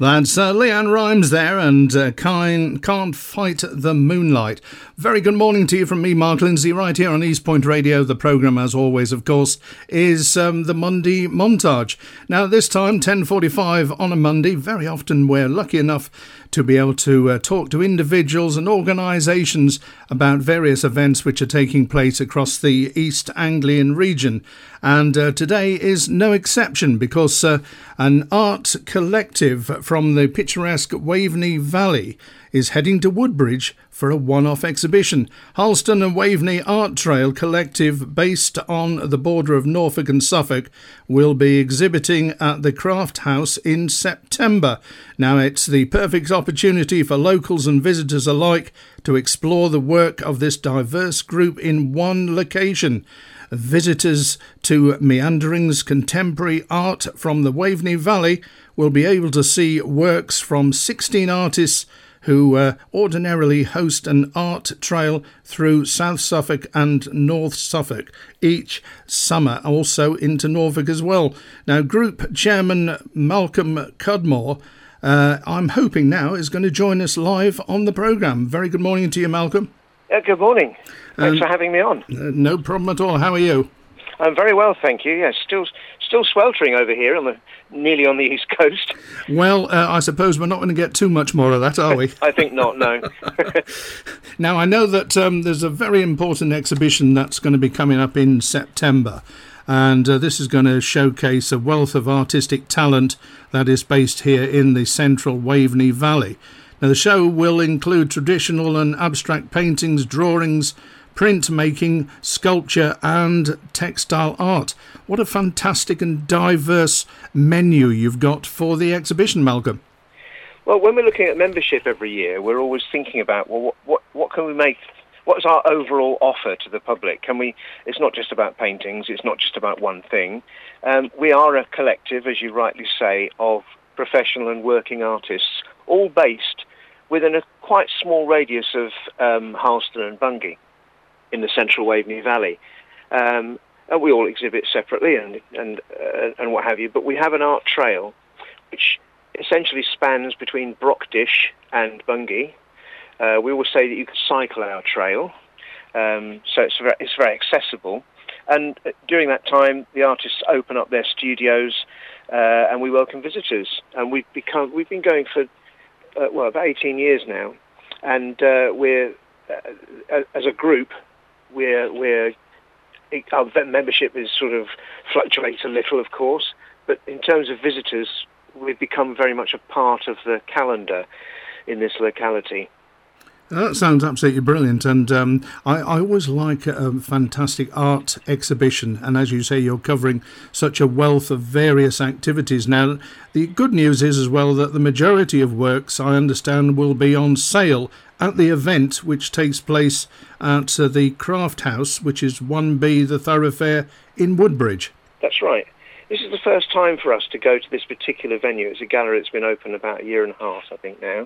That's Leanne Rimes there, and Can't Fight the Moonlight. Very good morning to you from me, Mark Lindsay, right here on East Point Radio. The programme, as always, of course, is the Monday Montage. Now, this time, 10:45 on a Monday. Very often we're lucky enough to be able to talk to individuals and organisations about various events which are taking place across the East Anglian region. And today is no exception, because an art collective from the picturesque Waveney Valley is heading to Woodbridge for a one-off exhibition. Harleston and Waveney Art Trail Collective, based on the border of Norfolk and Suffolk, will be exhibiting at the Craft House in September. Now, it's the perfect opportunity for locals and visitors alike to explore the work of this diverse group in one location. Visitors to Meandering's contemporary art from the Waveney Valley will be able to see works from 16 artists who ordinarily host an art trail through South Suffolk and North Suffolk each summer, also into Norfolk as well. Now, Group Chairman Malcolm Cudmore, I'm hoping now, is going to join us live on the programme. Very good morning to you, Malcolm. Good morning. Thanks for having me on. No problem at all. How are you? I'm very well, thank you. Yes, still sweltering over here, nearly on the East Coast. Well, I suppose we're not going to get too much more of that, are we? I think not, no. Now, I know that there's a very important exhibition that's going to be coming up in September, and this is going to showcase a wealth of artistic talent that is based here in the central Waveney Valley. Now, the show will include traditional and abstract paintings, drawings, printmaking, sculpture and textile art. What a fantastic and diverse menu you've got for the exhibition, Malcolm. Well, when we're looking at membership every year, we're always thinking about, well, what can we make? What is our overall offer to the public? It's not just about paintings, it's not just about one thing. We are a collective, as you rightly say, of professional and working artists, all based within a quite small radius of Harleston and Bungay in the central Waveney Valley. And we all exhibit separately and what have you, but we have an art trail which essentially spans between Brockdish and Bungay. We always say that you can cycle our trail, so it's very accessible. And during that time, the artists open up their studios and we welcome visitors. And we've been going for about 18 years now, and we're as a group. Our membership is sort of fluctuates a little, of course, but in terms of visitors, we've become very much a part of the calendar in this locality. That sounds absolutely brilliant, and I always like a fantastic art exhibition, and as you say, you're covering such a wealth of various activities. Now, the good news is as well that the majority of works, I understand, will be on sale at the event, which takes place at the Craft House, which is 1B, the Thoroughfare in Woodbridge. That's right. This is the first time for us to go to this particular venue. It's a gallery that's been open about a year and a half, I think, now.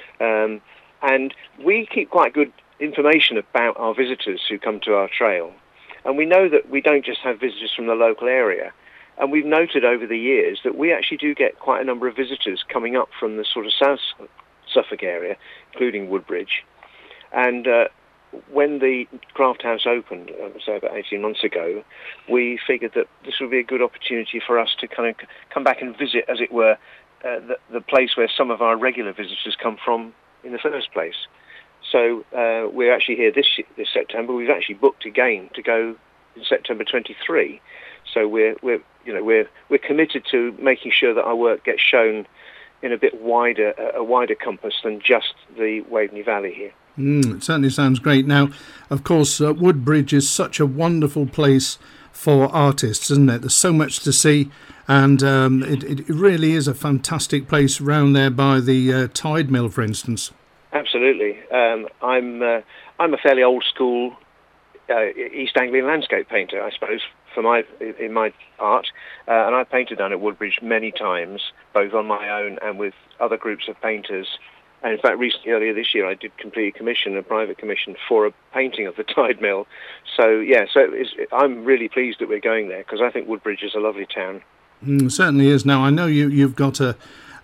And we keep quite good information about our visitors who come to our trail. And we know that we don't just have visitors from the local area. And we've noted over the years that we actually do get quite a number of visitors coming up from the sort of South Suffolk area, including Woodbridge. And when the Craft House opened, say about 18 months ago, we figured that this would be a good opportunity for us to kind of come back and visit, as it were, the place where some of our regular visitors come from in the first place. So we're actually here this September. We've actually booked again to go in September 23. So we're committed to making sure that our work gets shown in a wider compass than just the Waveney Valley here. It certainly sounds great. Now, of course, Woodbridge is such a wonderful place for artists, isn't it? There's so much to see, and it really is a fantastic place round there by the Tide Mill, for instance. Absolutely. I'm a fairly old school East Anglian landscape painter, I suppose, in my art, and I've painted down at Woodbridge many times, both on my own and with other groups of painters. And in fact, recently, earlier this year, I did complete a private commission for a painting of the Tide Mill. So, yeah, I'm really pleased that we're going there, because I think Woodbridge is a lovely town. Certainly is. Now, I know you've got a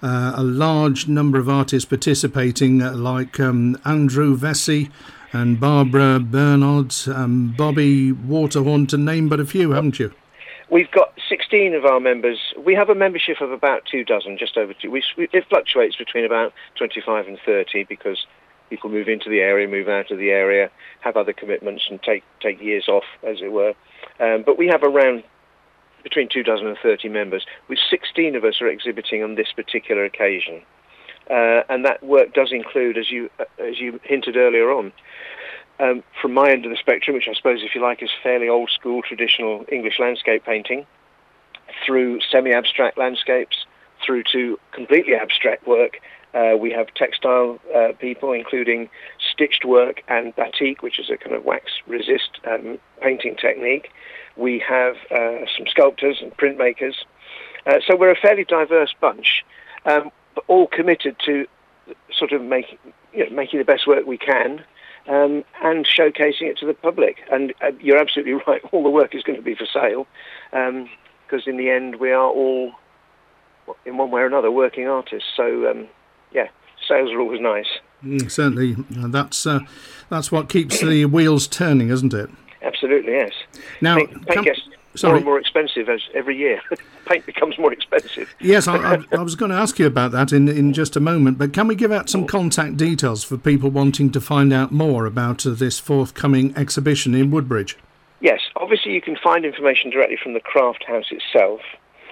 a large number of artists participating, like Andrew Vesey and Barbara Bernard, Bobby Waterhorn, to name but a few, haven't you? We've got 16 of our members. We have a membership of about 24, just over two. It fluctuates between about 25 and 30 because people move into the area, move out of the area, have other commitments and take years off, as it were. But we have around between 24 and 30 members, with 16 of us are exhibiting on this particular occasion. And that work does include, as you hinted earlier on, from my end of the spectrum, which I suppose, if you like, is fairly old-school, traditional English landscape painting, through semi-abstract landscapes, through to completely abstract work. We have textile people, including stitched work and batik, which is a kind of wax-resist painting technique. We have some sculptors and printmakers. So we're a fairly diverse bunch, but all committed to sort of making the best work we can, and showcasing it to the public. And you're absolutely right, all the work is going to be for sale, because in the end we are all, in one way or another, working artists. So sales are always nice. Certainly, that's what keeps the wheels turning, isn't it? Absolutely, yes. Now, paint gets more and more expensive as every year. Paint becomes more expensive. Yes, I was going to ask you about that in just a moment, but can we give out some contact details for people wanting to find out more about this forthcoming exhibition in Woodbridge? Yes, obviously you can find information directly from the Craft House itself.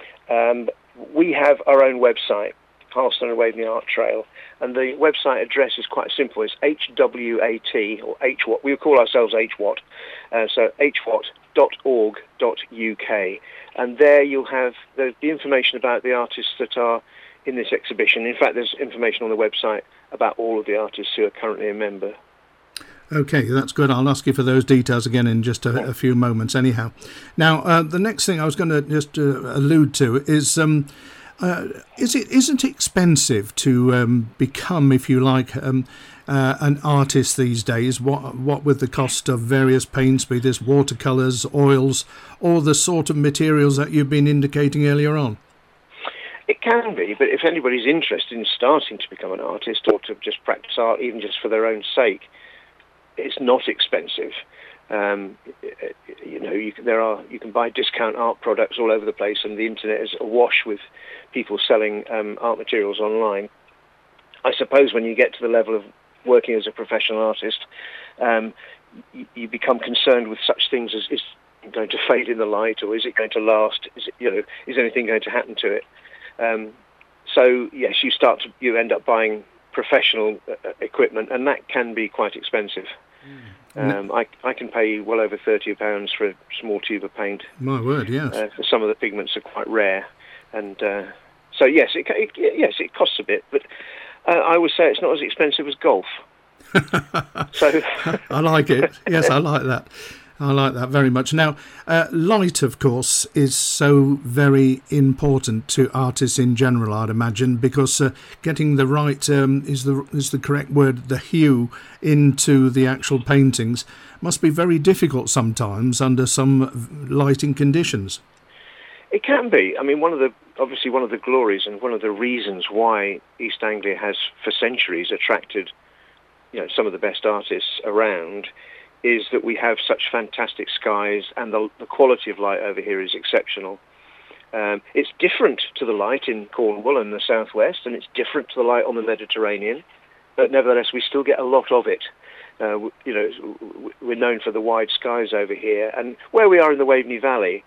We have our own website, Harleston and Waveney Art Trail, and the website address is quite simple. It's HWAT, or HWAT. We call ourselves HWAT, so hwat.org.uk. And there you'll have the information about the artists that are in this exhibition. In fact, there's information on the website about all of the artists who are currently a member. Okay, that's good. I'll ask you for those details again in just a few moments anyhow. Now, the next thing I was going to just allude to is isn't it expensive to become, if you like, an artist these days? What with the cost of various paints, be this watercolours, oils, or the sort of materials that you've been indicating earlier on? It can be, but if anybody's interested in starting to become an artist or to just practice art, even just for their own sake, it's not expensive. You can buy discount art products all over the place, and the internet is awash with people selling art materials online. I suppose when you get to the level of working as a professional artist, you become concerned with such things as, is it going to fade in the light, or is it going to last? Is anything going to happen to it? So yes, you end up buying professional equipment, and that can be quite expensive. I can pay well over £30 for a small tube of paint. My word, yes. For some of the pigments are quite rare, and so yes, it costs a bit, but I would say it's not as expensive as golf. So I like it. Yes, I like that. I like that very much. Now, light, of course, is so very important to artists in general, I'd imagine, because getting the right is the correct word, the hue into the actual paintings must be very difficult sometimes under some lighting conditions. It can be. I mean, one of the glories and one of the reasons why East Anglia has for centuries attracted, some of the best artists around, is that we have such fantastic skies, and the quality of light over here is exceptional. It's different to the light in Cornwall and the southwest, and it's different to the light on the Mediterranean, but nevertheless we still get a lot of it. We're known for the wide skies over here, and where we are in the Waveney Valley,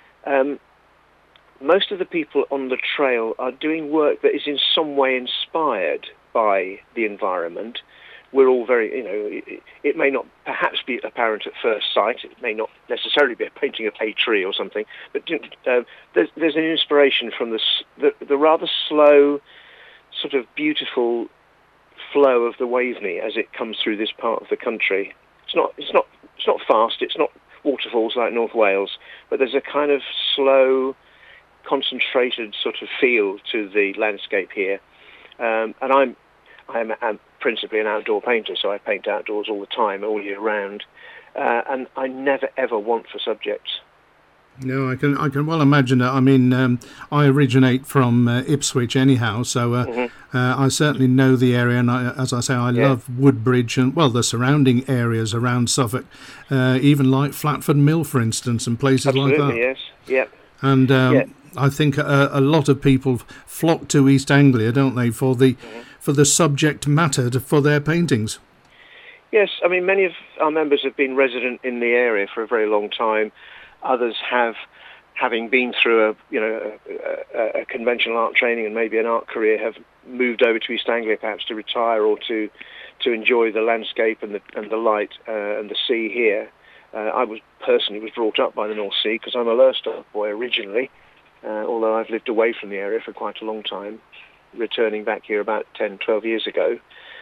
most of the people on the trail are doing work that is in some way inspired by the environment. We're all very, it may not perhaps be apparent at first sight. It may not necessarily be a painting of a tree or something, but there's an inspiration from the rather slow, sort of beautiful flow of the Waveney as it comes through this part of the country. It's not fast. It's not waterfalls like North Wales, but there's a kind of slow, concentrated sort of feel to the landscape here. And I'm principally an outdoor painter, so I paint outdoors all the time, all year round, and I never ever want for subjects. No, I can well imagine it. I mean, I originate from Ipswich anyhow, so I certainly know the area, and as I say, I love Woodbridge and, well, the surrounding areas around Suffolk, even like Flatford Mill, for instance, and places like that. Yes, yep. And I think a lot of people flock to East Anglia, don't they, for the subject matter for their paintings. Yes, I mean, many of our members have been resident in the area for a very long time. Others have, having been through a conventional art training and maybe an art career, have moved over to East Anglia perhaps to retire or to enjoy the landscape and the light and the sea here. I was brought up by the North Sea because I'm a Lowestoft boy originally, although I've lived away from the area for quite a long time, returning back here about 10, 12 years ago.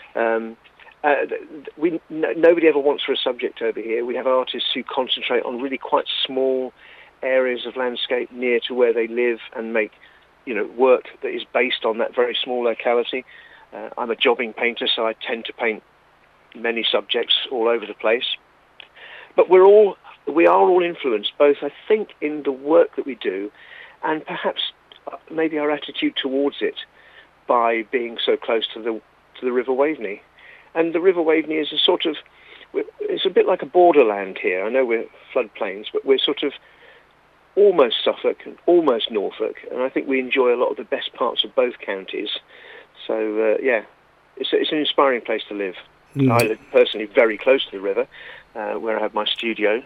Nobody ever wants for a subject over here. We have artists who concentrate on really quite small areas of landscape near to where they live and make, work that is based on that very small locality. I'm a jobbing painter, so I tend to paint many subjects all over the place. But we are all influenced, both I think in the work that we do, and perhaps maybe our attitude towards it, by being so close to the River Waveney. And the River Waveney is it's a bit like a borderland here. I know we're floodplains, but we're sort of almost Suffolk and almost Norfolk, and I think we enjoy a lot of the best parts of both counties. So, it's an inspiring place to live. I live personally very close to the river, where I have my studio.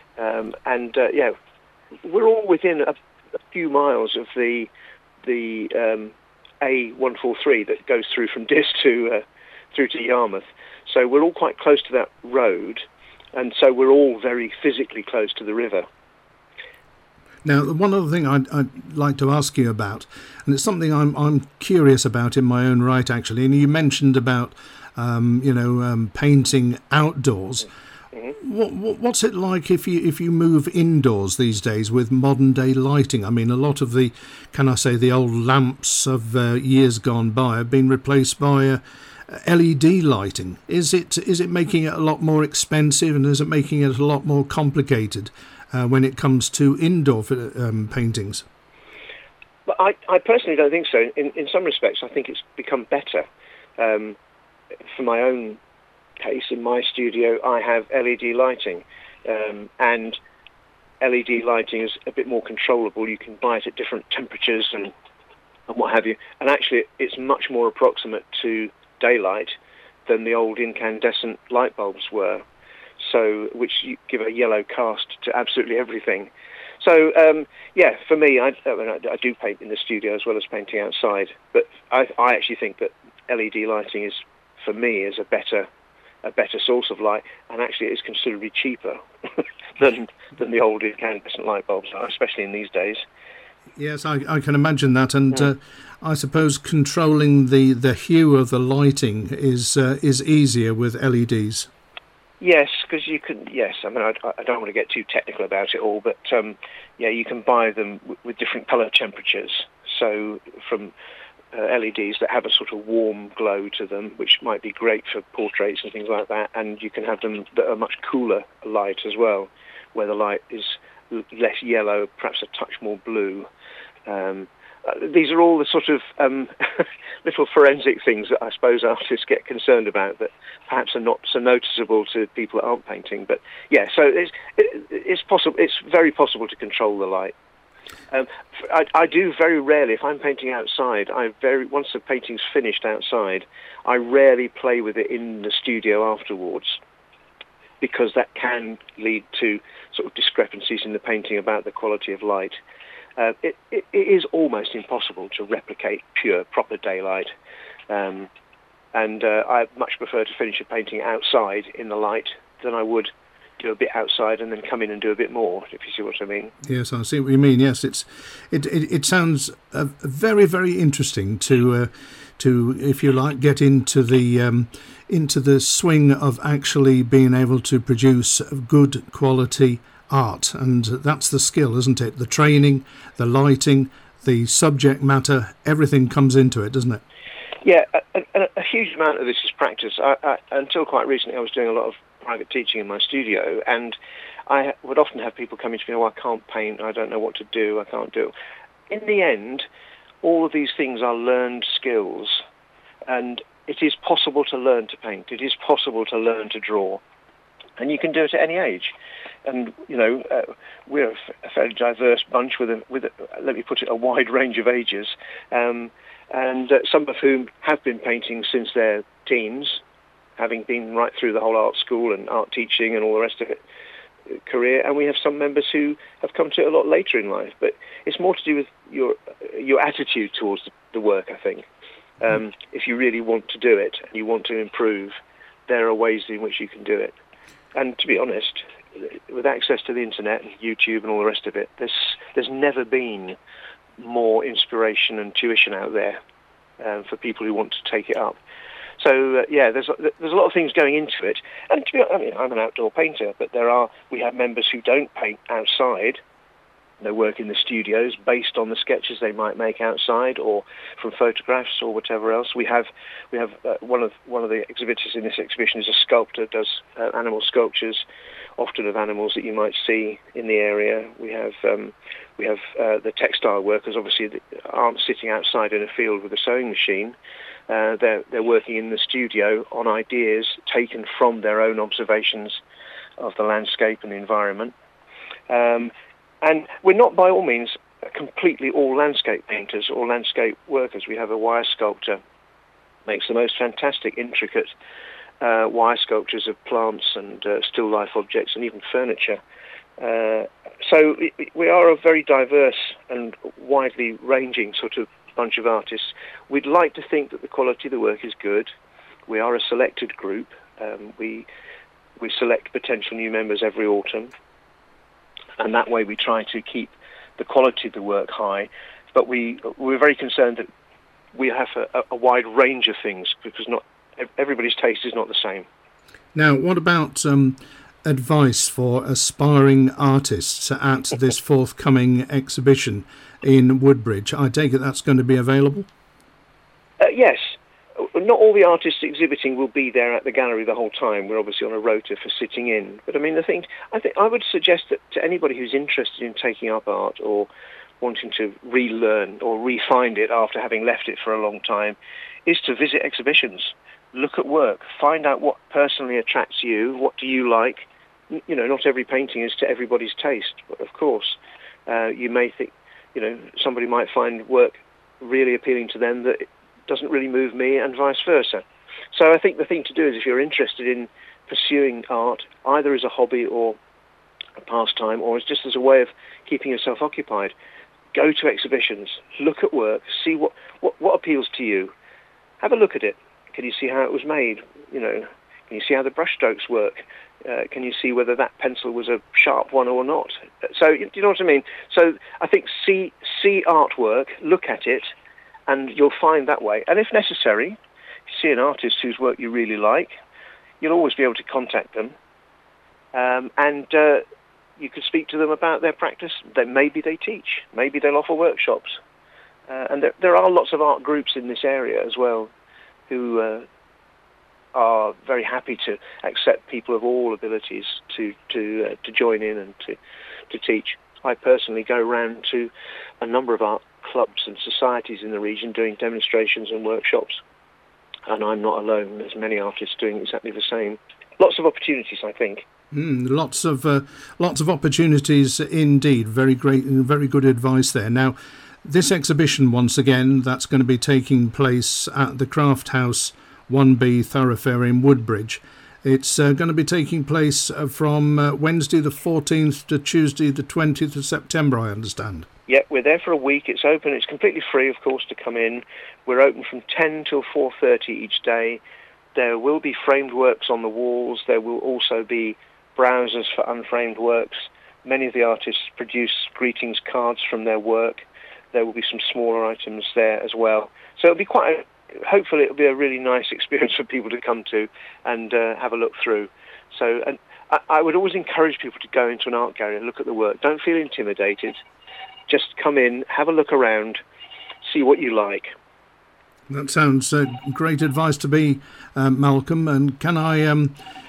We're all within a few miles of the A143 that goes through from Diss through to Yarmouth. So we're all quite close to that road, and so we're all very physically close to the river. Now, one other thing I'd like to ask you about, and it's something I'm curious about in my own right, actually, and you mentioned about painting outdoors. What's it like if you move indoors these days with modern day lighting? I mean, a lot of the old lamps of years gone by have been replaced by LED lighting. Is it making it a lot more expensive, and is it making it a lot more complicated when it comes to indoor paintings? But I personally don't think so. In some respects, I think it's become better. For my own case, in my studio, I have LED lighting, and LED lighting is a bit more controllable. You can buy it at different temperatures and what have you. And actually, it's much more approximate to daylight than the old incandescent light bulbs were, so which give a yellow cast to absolutely everything. So for me, I do paint in the studio as well as painting outside, but I actually think that LED lighting is, for me, is a better source of light, and actually it is considerably cheaper than the old incandescent light bulbs are, especially in these days. Yes, I can imagine that, and I suppose controlling the hue of the lighting is easier with LEDs. Yes, because you can. Yes, I mean, I don't want to get too technical about it all, but you can buy them with different colour temperatures. So from LEDs that have a sort of warm glow to them, which might be great for portraits and things like that, and you can have them that are much cooler light as well, where the light is less yellow, perhaps a touch more blue. These are all the sort of little forensic things that I suppose artists get concerned about that perhaps are not so noticeable to people that aren't painting. But yeah, so it's possible. It's very possible to control the light. I do very rarely, if I'm painting outside, once the painting's finished outside, I rarely play with it in the studio afterwards, because that can lead to sort of discrepancies in the painting about the quality of light. It is almost impossible to replicate pure, proper daylight, and I much prefer to finish a painting outside in the light than I would do a bit outside and then come in and do a bit more, if you see what I mean. Yes, I see what you mean. Yes, it sounds very, very interesting to if you like, get into the swing of actually being able to produce good quality art, and that's the skill, isn't it? The training, the lighting, the subject matter, everything comes into it, doesn't it? Yeah, a huge amount of this is practice. Until quite recently, I was doing a lot of private teaching in my studio, and I would often have people coming to me, I can't paint, I don't know what to do, I can't do it. In the end, all of these things are learned skills, and it is possible to learn to paint. It is possible to learn to draw, and you can do it at any age. And we're a fairly diverse bunch with let me put it, a wide range of ages, and some of whom have been painting since their teens, having been right through the whole art school and art teaching and all the rest of it career, and we have some members who have come to it a lot later in life. But it's more to do with your attitude towards the work, I think. If you really want to do it and you want to improve, there are ways in which you can do it. And to be honest, with access to the internet and YouTube and all the rest of it, there's never been more inspiration and tuition out there for people who want to take it up. So there's a lot of things going into it. And I'm an outdoor painter, but we have members who don't paint outside. They work in the studios based on the sketches they might make outside, or from photographs, or whatever else. We have one of the exhibitors in this exhibition is a sculptor, does animal sculptures, often of animals that you might see in the area. We have the textile workers, obviously, that aren't sitting outside in a field with a sewing machine. They're working in the studio on ideas taken from their own observations of the landscape and the environment. And we're not by all means completely all landscape painters or landscape workers. We have a wire sculptor, makes the most fantastic, intricate wire sculptures of plants and still life objects and even furniture. So we are a very diverse and widely ranging sort of bunch of artists. We'd like to think that the quality of the work is good. We are a selected group. We select potential new members every autumn, and that way we try to keep the quality of the work high. But we're very concerned that we have a wide range of things, because not everybody's taste is not the same. Now, what about advice for aspiring artists at this forthcoming exhibition in Woodbridge? I take it that's going to be available? Yes. Not all the artists exhibiting will be there at the gallery the whole time. We're obviously on a rota for sitting in. But I mean, I would suggest that to anybody who's interested in taking up art or wanting to relearn or re-find it after having left it for a long time, is to visit exhibitions, look at work, find out what personally attracts you, what do you like. Not every painting is to everybody's taste, but of course, you may think, somebody might find work really appealing to them that doesn't really move me, and vice versa. So I think the thing to do is, if you're interested in pursuing art, either as a hobby or a pastime, or just as a way of keeping yourself occupied, go to exhibitions, look at work, see what appeals to you. Have a look at it. Can you see how it was made? Can you see how the brushstrokes work? Can you see whether that pencil was a sharp one or not? So, do you know what I mean? So I think see artwork, look at it, and you'll find that way. And if necessary, if you see an artist whose work you really like, you'll always be able to contact them. And you can speak to them about their practice. Maybe they teach. Maybe they'll offer workshops. And there are lots of art groups in this area as well who are very happy to accept people of all abilities to join in and to teach. I personally go around to a number of art clubs and societies in the region doing demonstrations and workshops, and I'm not alone. There's many artists doing exactly the same. Lots of opportunities, I think. Lots of opportunities indeed. Very great and very good advice there. Now, this exhibition, once again, that's going to be taking place at the Craft House 1B Thoroughfare in Woodbridge. It's going to be taking place from Wednesday the 14th to Tuesday the 20th of September, I understand. Yeah, we're there for a week. It's open. It's completely free, of course, to come in. We're open from 10 till 4:30 each day. There will be framed works on the walls. There will also be browsers for unframed works. Many of the artists produce greetings cards from their work. There will be some smaller items there as well. So it'll be hopefully it'll be a really nice experience for people to come to and have a look through. So, and I would always encourage people to go into an art gallery and look at the work. Don't feel intimidated. Just come in, have a look around, see what you like. That sounds great advice to me, Malcolm. And can I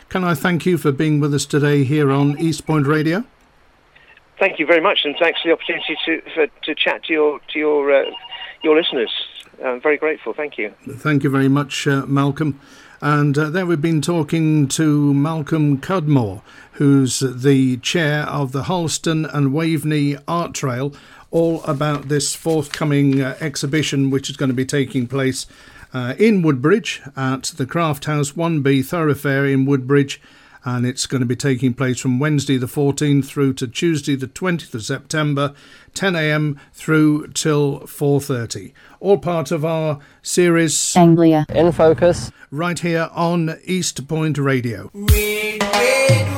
can I thank you for being with us today here on East Point Radio? Thank you very much, and thanks for the opportunity to chat to your listeners. I'm very grateful. Thank you. Thank you very much, Malcolm. And there we've been talking to Malcolm Cudmore, who's the chair of the Harleston and Waveney Art Trail, all about this forthcoming exhibition which is going to be taking place in Woodbridge at the Craft House 1B Thoroughfare in Woodbridge. And it's going to be taking place from Wednesday the 14th through to Tuesday the 20th of September, 10 a.m. through till 4:30. All part of our series Anglia in Focus, right here on East Point Radio. Read.